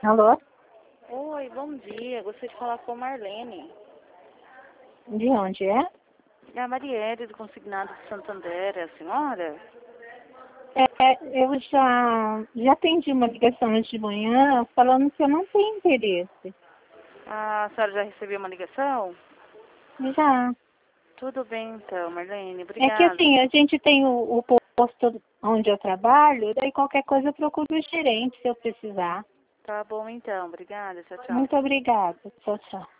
Alô? Oi, bom dia. Gostaria de falar com a Marlene. De onde é? É a Marielle do Consignado de Santander, é a senhora? Eu já atendi uma ligação hoje de manhã falando que eu não tenho interesse. A senhora já recebeu uma ligação? Já. Tudo bem então, Marlene. É que Obrigada. assim, a gente tem o posto onde eu trabalho, daí qualquer coisa eu procuro o gerente se eu precisar. Tá bom então. Obrigada. Tchau, tchau. Muito obrigada. Tchau, tchau.